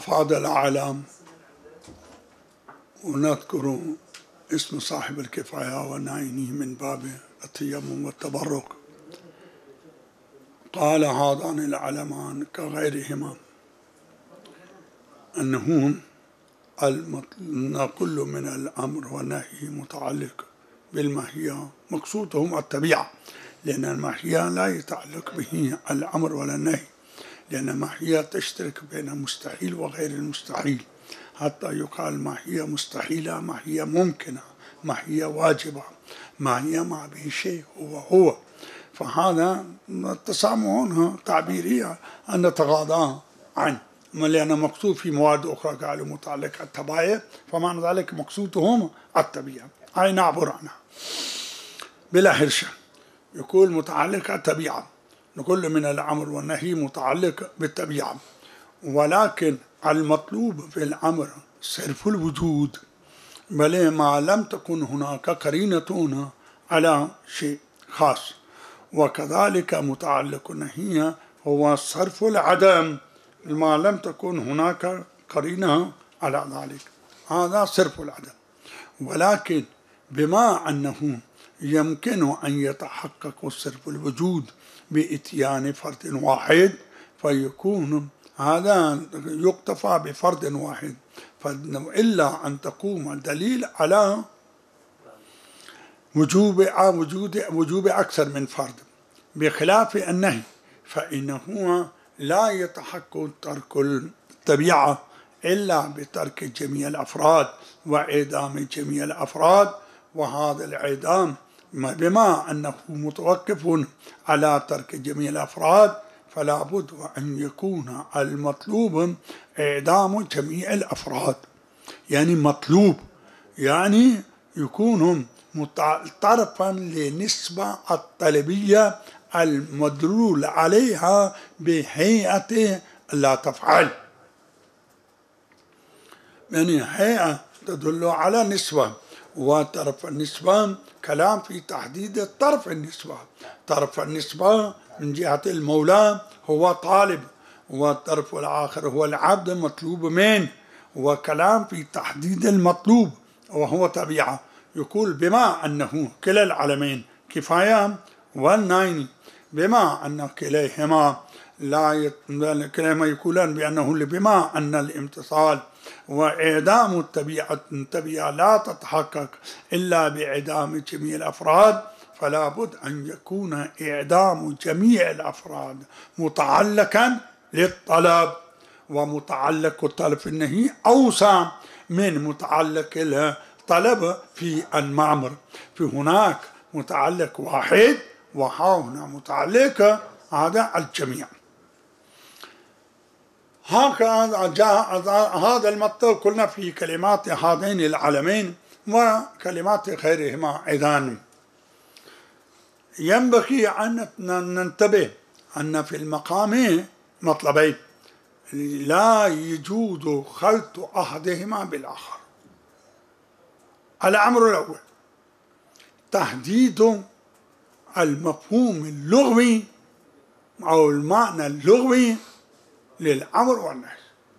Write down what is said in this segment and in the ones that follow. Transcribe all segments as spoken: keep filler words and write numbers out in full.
أفاد الأعلام، ونذكر اسم صاحب الكفاية ونعينه من باب التيمم والتبرك. قال هذان العلمان كغيرهما أنه كل من الأمر والنهي متعلق بالماهية، مقصودهم الطبيعة، لأن الماهية لا يتعلق به الأمر ولا النهي، لأن الماهية تشترك بين المستحيل وغير المستحيل، حتى يقال ما هي مستحيلة، ما هي ممكنة، ما هي واجبة، ما هي ما به شيء هو هو. فهذا التسامح تعبيرية أن نتغاضى عنه، لأن مقصود في مواد أخرى قالوا متعلق الطبيعة، فمعنى ذلك مقصودهم الطبيعة أي نعبر عنها بلا حرشة. يقول متعلق الطبيعة، كل من الأمر والنهي متعلق بالطبيعة، ولكن المطلوب في الأمر صرف الوجود، بل ما لم تكن هناك قرينة على شيء خاص، وكذلك متعلق النهي هو صرف العدم، ما لم تكن هناك قرينة على ذلك، هذا صرف العدم. ولكن بما أنه يمكن أن يتحقق صرف الوجود بإتيان فرد واحد، فيكون هذا يقتفى بفرد واحد، إلا أن تقوم الدليل على وجوب وجود وجوب أكثر من فرد، بخلاف النهي فإنه لا يتحقق ترك الطبيعة إلا بترك جميع الأفراد وإعدام جميع الأفراد، وهذا الإعدام بما أنه متوقف على ترك جميع الأفراد فلا بد أن يكون المطلوب إعدام جميع الأفراد. يعني مطلوب يعني يكون طرفا لنسبة الطلبية المدلول عليها بهيئة لا تفعل، يعني هيئة تدل على نسبة، وطرف النسبة كلام في تحديد طرف النسبة. طرف النسبة من جهة المولى هو طالب، والطرف الآخر هو العبد مطلوب منه، وكلام في تحديد المطلوب وهو طبيعة. يقول بما أنه كلا العلمين كفاية والنين، بما أن كليهما لا يت... كليهما يقولان بأنه بما أن الامتصال وإعدام الطبيعة الطبيعة لا تتحقق إلا بإعدام جميع الأفراد، فلا بد أن يكون إعدام جميع الأفراد متعلقا للطلب، ومتعلق الطلب في النهي أوسع من متعلق الطلب في المأمر. في هناك متعلق واحد وها هنا متعلق هذا الجميع. هكذا جاء هذا المطلب قلنا في كلمات هذين العلمين وكلمات غيرهما أيضا. ينبغي أن ننتبه أن في المقام مطلبين لا يجوز خلط أحدهما بالآخر. الأمر الأول تحديد المفهوم اللغوي أو المعنى اللغوي للأمر والنهي،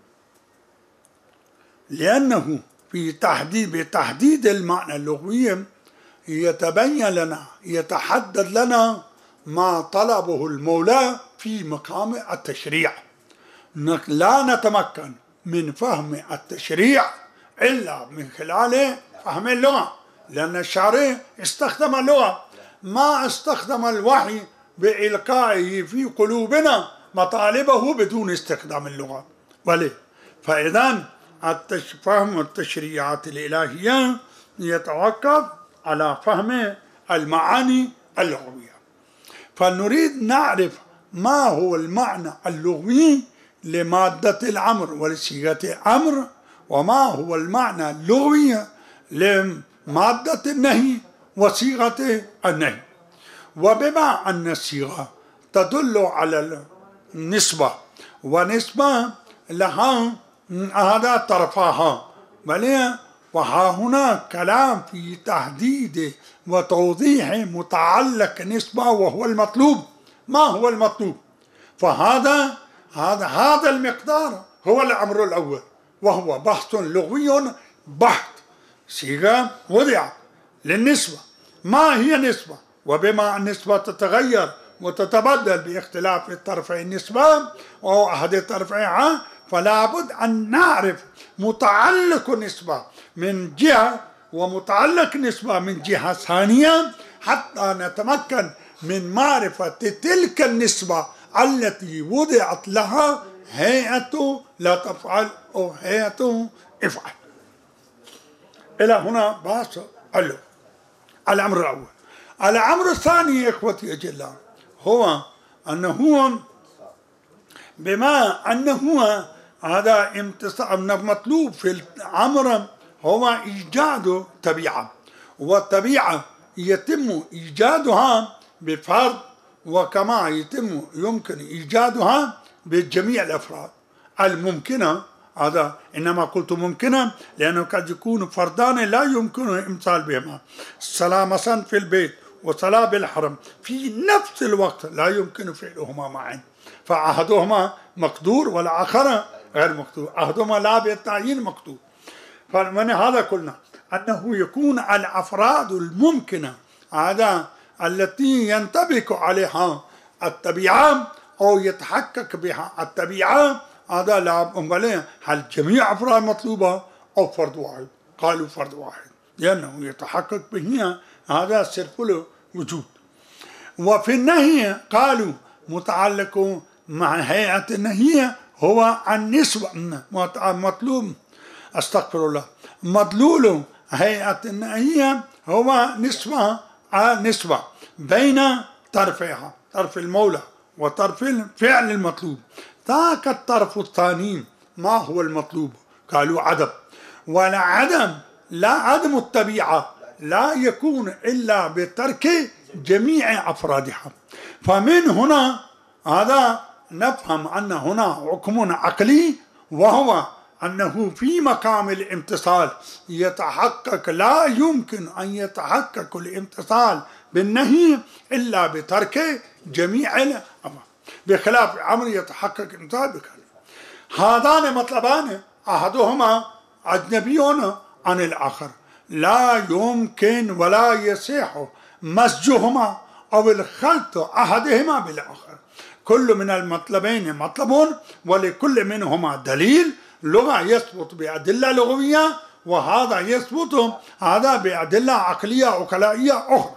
لأنه في تحديد بتحديد المعنى اللغوي يتبين لنا يتحدد لنا ما طلبه المولى في مقام التشريع. لا نتمكن من فهم التشريع إلا من خلال فهم اللغة، لأن الشارع استخدم اللغة، ما استخدم الوحي بإلقائه في قلوبنا مطالبه بدون استخدام اللغة. بل فإذا فهم التشريعات الإلهية يتوقف على فهم المعاني اللغوية. فنريد نعرف ما هو المعنى اللغوي لمادة الأمر ولصيغة الأمر، وما هو المعنى اللغوي لمادة النهي وصيغة النهي. وبما أن الصيغة تدل على النسبة، ونسبة لها هذا طرفها، بل وها هنا كلام في تحديد وتوضيح متعلق نسبة وهو المطلوب. ما هو المطلوب؟ فهذا هذا هذا المقدار هو الأمر الأول، وهو بحث لغوي بحت. صيغة وضعت للنسبة. ما هي نسبة؟ وبما النسبة تتغير وتتبدل باختلاف الطرفي النسبة أو أحد طرفيها، فلا بد أن نعرف متعلق نسبة من جهة ومتعلق نسبة من جهة ثانية، حتى نتمكن من معرفة تلك النسبة التي وضعت لها هيئة لا تفعل أو هيئة افعل. إلى هنا بحث اللغة. الأمر الأول. الأمر الثاني إخوتي الجلال هو أنه بما أنه هذا مطلوب في الأمر هو إيجاد طبيعة، والطبيعة يتم إيجادها بفرد، وكما يتم يمكن إيجادها بجميع الأفراد الممكنة. هذا إنما قلت ممكنة لأنه قد يكون فردان لا يمكن الإمثال بهما. الصلاة مثلا في البيت والصلاة بالحرم في نفس الوقت لا يمكن فعلهما معا، فأحدهما مقدور والآخر غير مقدور، أحدهما لا بالتعيين مقدور. فمن هذا قلنا أنه يكون الأفراد الممكنة هذا التي ينطبق عليها الطبيعة أو يتحقق بها الطبيعة، هذا لا أمباليه هل جميع أفراد مطلوبة أو فرد واحد؟ قالوا فرد واحد لأنه يتحقق به هذا صرف الوجود. وفي النهي قالوا متعلق مع هيئة النهي هو النسبة مطلوب استغفر الله مدلول هيئة النهي هو نسبة نسبة بين طرفيها، طرف المولى وطرف الفعل المطلوب. ذاك الطرف الثاني ما هو المطلوب؟ قالوا عدم. ولا عدم لا عدم الطبيعة لا يكون إلا بترك جميع أفرادها. فمن هنا هذا نفهم أن هنا حكم عقلي، وهو أنه في مقام الامتثال يتحقق، لا يمكن أن يتحقق الامتثال بالنهي إلا بترك جميع الأمر، بخلاف الأمر يتحقق الامتثال بكله. هذان مطلبان أحدهما أجنبي عن الآخر، لا يمكن ولا يصح مزجهما أو الخلط أحدهما بالآخر. كل من المطلبين مطلب، ولكل منهما دليل. لغة يثبت بأدلة لغوية، وهذا يثبت هذا بأدلة عقلية عقلائية أخرى.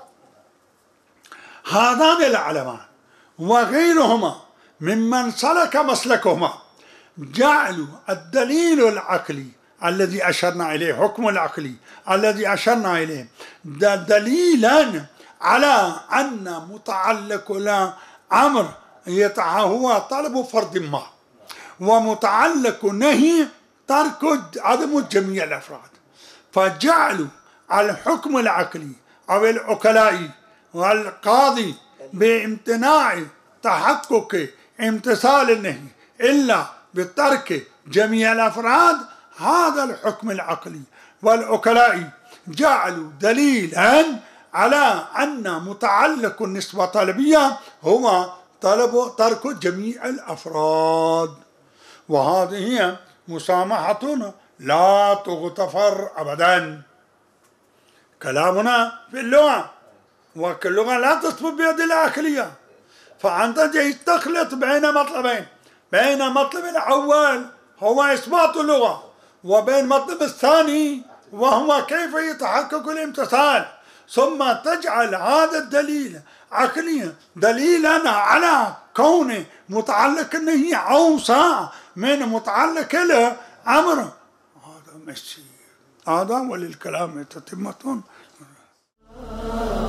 هذان العلمان وغيرهما ممن سلك مسلكهما جعلوا الدليل العقلي الذي أشرنا إليه، حكم العقلي الذي أشرنا إليه، دليلا على أن متعلق الأمر هو طلب فرد ما، ومتعلق نهي ترك عدم جميع الأفراد. فجعلوا الحكم العقلي أو العقلائي والقاضي بامتناع تحقق امتثال النهي إلا بترك جميع الأفراد، هذا الحكم العقلي والعقلائي جعلوا دليلا على أن متعلق النسبة الطلبية هو طلب ترك جميع الأفراد. وهذه هي مسامحة لا تغتفر أبدا. كلامنا في اللغة، واللغة لا تثبت بأدلة عقلية، فأنت جاي تخلط بين مطلبين، بين مطلب الأول هو إثبات اللغة، وبين مطلب الثاني وهو كيف يتحقق الامتثال، ثم تجعل هذا الدليل عقليا دليلا على كون متعلق النهي أوسع من متعلق الأمر. هذا مش هذا وللكلام تتمة.